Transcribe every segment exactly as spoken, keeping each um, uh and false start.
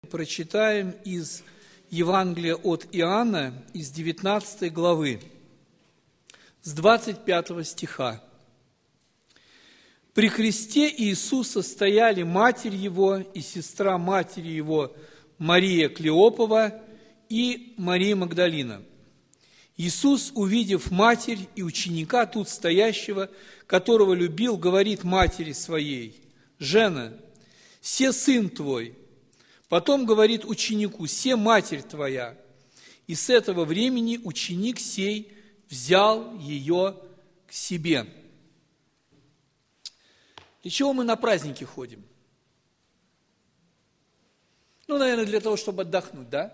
Прочитаем из Евангелия от Иоанна, из девятнадцатой главы, с двадцать пятого стиха. «При кресте Иисуса стояли матерь Его и сестра матери Его Мария Клеопова и Мария Магдалина. Иисус, увидев матерь и ученика тут стоящего, которого любил, говорит матери своей: „Жена, се сын твой“. Потом говорит ученику: „Се матерь твоя“. И с этого времени ученик сей взял ее к себе». Для чего мы на праздники ходим? Ну, наверное, для того, чтобы отдохнуть, да?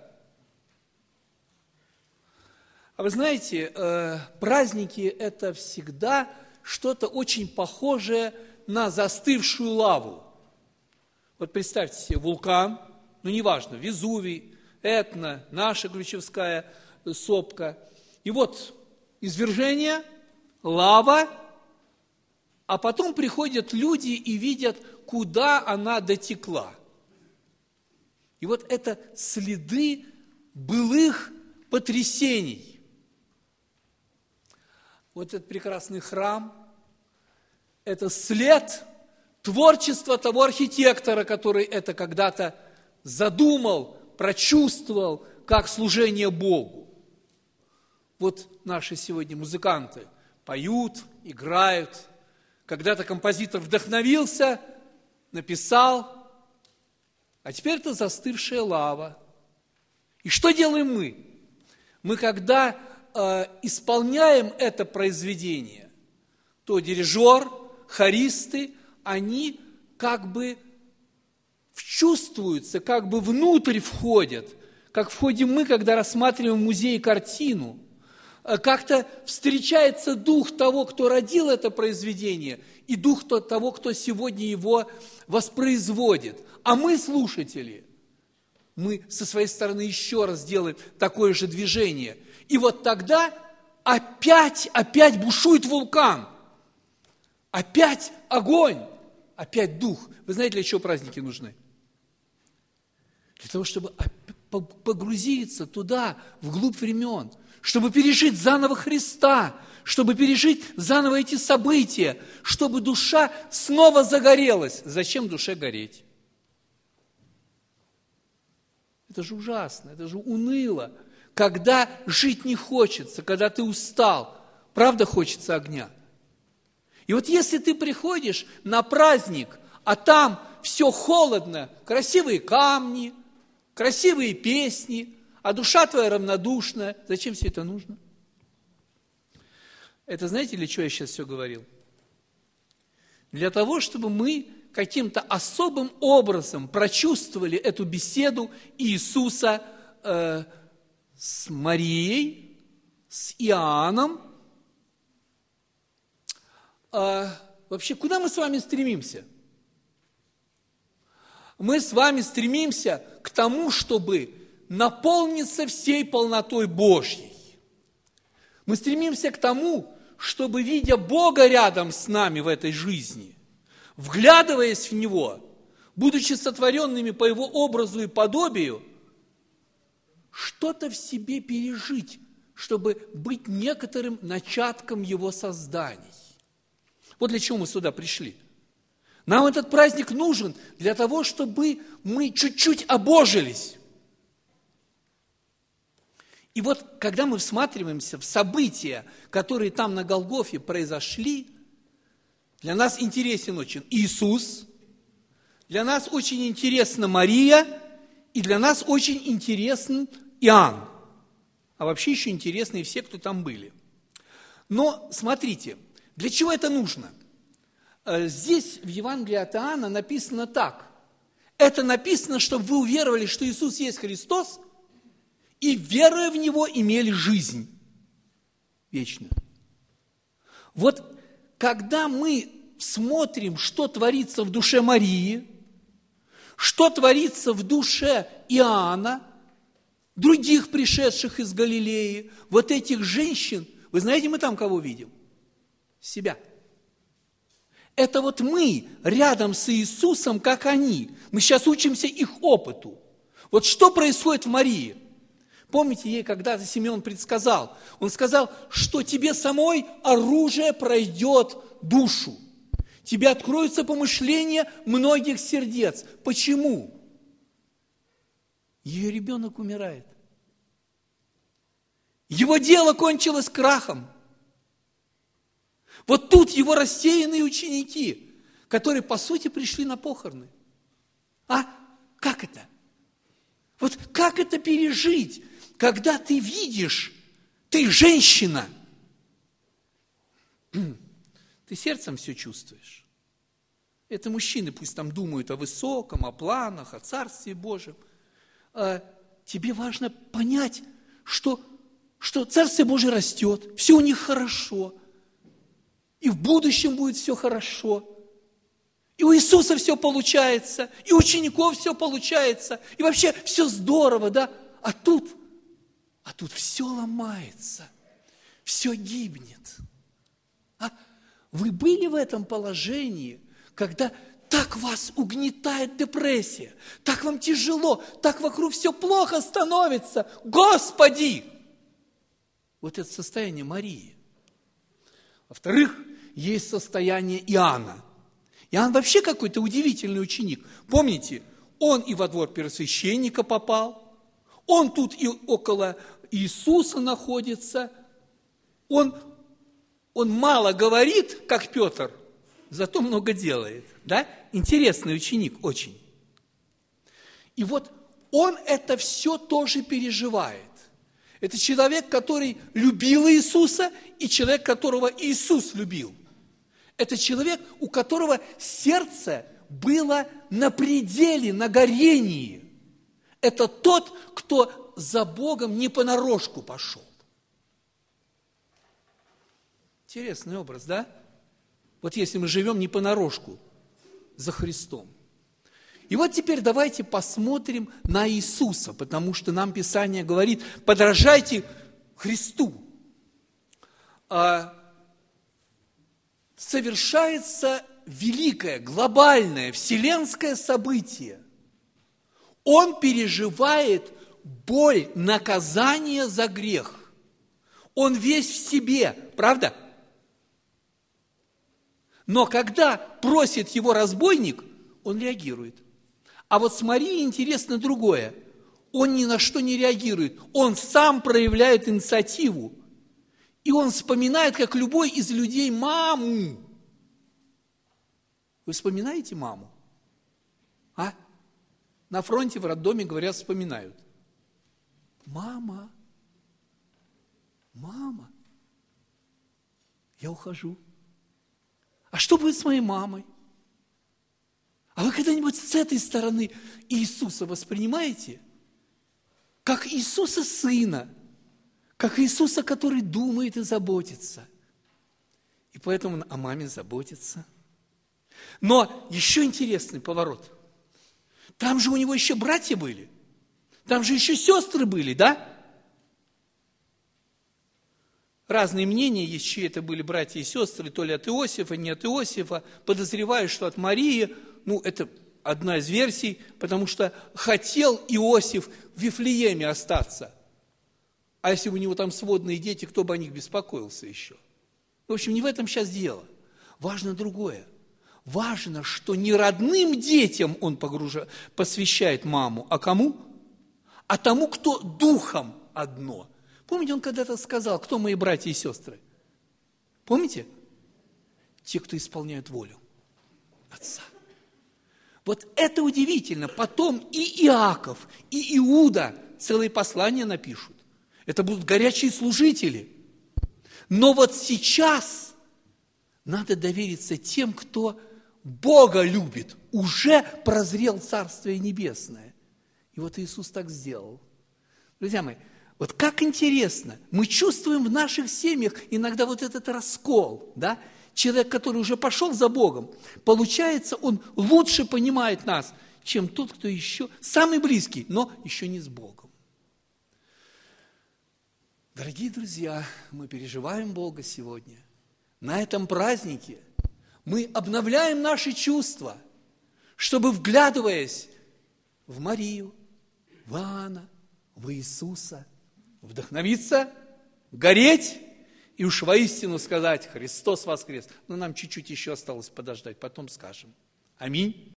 А вы знаете, праздники – это всегда что-то очень похожее на застывшую лаву. Вот представьте себе вулкан, ну, неважно, Везувий, Этна, наша Ключевская сопка. И вот извержение, лава, а потом приходят люди и видят, куда она дотекла. И вот это следы былых потрясений. Вот этот прекрасный храм – это след творчества того архитектора, который это когда-то задумал, прочувствовал, как служение Богу. Вот наши сегодня музыканты поют, играют. Когда-то композитор вдохновился, написал, а теперь это застывшая лава. И что делаем мы? Мы, когда э, исполняем это произведение, то дирижер, хористы, они как бы вчувствуются, как бы внутрь входят, как входим мы, когда рассматриваем в музее картину. Как-то встречается дух того, кто родил это произведение, и дух того, кто сегодня его воспроизводит. А мы, слушатели, мы со своей стороны еще раз делаем такое же движение. И вот тогда опять, опять бушует вулкан, опять огонь, опять дух. Вы знаете, для чего праздники нужны? Для того, чтобы погрузиться туда, вглубь времен, чтобы пережить заново Христа, чтобы пережить заново эти события, чтобы душа снова загорелась. Зачем душе гореть? Это же ужасно, это же уныло, когда жить не хочется, когда ты устал. Правда, хочется огня? И вот если ты приходишь на праздник, а там все холодно, красивые камни, красивые песни, а душа твоя равнодушная, зачем все это нужно? Это знаете, для чего я сейчас все говорил? Для того, чтобы мы каким-то особым образом прочувствовали эту беседу Иисуса э, с Марией, с Иоанном. А вообще, куда мы с вами стремимся? Мы с вами стремимся к тому, чтобы наполниться всей полнотой Божьей. Мы стремимся к тому, чтобы, видя Бога рядом с нами в этой жизни, вглядываясь в Него, будучи сотворенными по Его образу и подобию, что-то в себе пережить, чтобы быть некоторым начатком Его созданий. Вот для чего мы сюда пришли. Нам этот праздник нужен для того, чтобы мы чуть-чуть обожились. И вот, когда мы всматриваемся в события, которые там на Голгофе произошли, для нас интересен очень Иисус, для нас очень интересна Мария, и для нас очень интересен Иоанн. А вообще еще интересны и все, кто там были. Но смотрите, для чего это нужно? Здесь в Евангелии от Иоанна написано так. Это написано, чтобы вы уверовали, что Иисус есть Христос, и, веруя в Него, имели жизнь вечную. Вот когда мы смотрим, что творится в душе Марии, что творится в душе Иоанна, других пришедших из Галилеи, вот этих женщин, вы знаете, мы там кого видим? Себя. Это вот мы рядом с Иисусом, как они. Мы сейчас учимся их опыту. Вот что происходит в Марии? Помните, ей когда-то Симеон предсказал, он сказал, что тебе самой оружие пройдет душу. Тебе откроются помышления многих сердец. Почему? Ее ребенок умирает. Его дело кончилось крахом. Вот тут его рассеянные ученики, которые, по сути, пришли на похороны. А как это? Вот как это пережить, когда ты видишь, ты женщина, ты сердцем все чувствуешь. Это мужчины пусть там думают о высоком, о планах, о Царстве Божьем. А тебе важно понять, что, что Царствие Божие растет, все у них хорошо, и в будущем будет все хорошо. И у Иисуса все получается, и у учеников все получается, и вообще все здорово, да? А тут, а тут все ломается, все гибнет. А вы были в этом положении, когда так вас угнетает депрессия, так вам тяжело, так вокруг все плохо становится. Господи! Вот это состояние Марии. Во-вторых, есть состояние Иоанна. Иоанн вообще какой-то удивительный ученик. Помните, он и во двор первосвященника попал, он тут и около Иисуса находится, он, он мало говорит, как Петр, зато много делает. Да? Интересный ученик очень. И вот он это все тоже переживает. Это человек, который любил Иисуса, и человек, которого Иисус любил. Это человек, у которого сердце было на пределе, на горении. Это тот, кто за Богом не понарошку пошел. Интересный образ, да? Вот если мы живем не понарошку, за Христом. И вот теперь давайте посмотрим на Иисуса, потому что нам Писание говорит, подражайте Христу. Совершается великое, глобальное, вселенское событие. Он переживает боль, наказание за грех. Он весь в себе, правда? Но когда просит его разбойник, он реагирует. А вот с Марией интересно другое. Он ни на что не реагирует. Он сам проявляет инициативу. И он вспоминает, как любой из людей, маму. Вы вспоминаете маму? А? На фронте, в роддоме, говорят, вспоминают. Мама, мама, я ухожу. А что будет с моей мамой? А вы когда-нибудь с этой стороны Иисуса воспринимаете? Как Иисуса Сына, как Иисуса, который думает и заботится. И поэтому он о маме заботится. Но еще интересный поворот. Там же у него еще братья были. Там же еще сестры были, да? Разные мнения есть, чьи это были братья и сестры, то ли от Иосифа, не от Иосифа. Подозреваю, что от Марии. Ну, это одна из версий, потому что хотел Иосиф в Вифлееме остаться. А если у него там сводные дети, кто бы о них беспокоился еще? В общем, не в этом сейчас дело. Важно другое. Важно, что не родным детям он погружает, посвящает маму, а кому? А тому, кто духом одно. Помните, он когда-то сказал, кто мои братья и сестры? Помните? Те, кто исполняют волю Отца. Вот это удивительно. Потом и Иаков, и Иуда целые послания напишут. Это будут горячие служители. Но вот сейчас надо довериться тем, кто Бога любит, уже прозрел Царствие Небесное. И вот Иисус так сделал. Друзья мои, вот как интересно, мы чувствуем в наших семьях иногда вот этот раскол, да? Человек, который уже пошел за Богом, получается, он лучше понимает нас, чем тот, кто еще самый близкий, но еще не с Богом. Дорогие друзья, мы переживаем Бога сегодня. На этом празднике мы обновляем наши чувства, чтобы, вглядываясь в Марию, в Иоанна, в Иисуса, вдохновиться, гореть и уж воистину сказать: Христос воскрес. Но нам чуть-чуть еще осталось подождать, потом скажем. Аминь.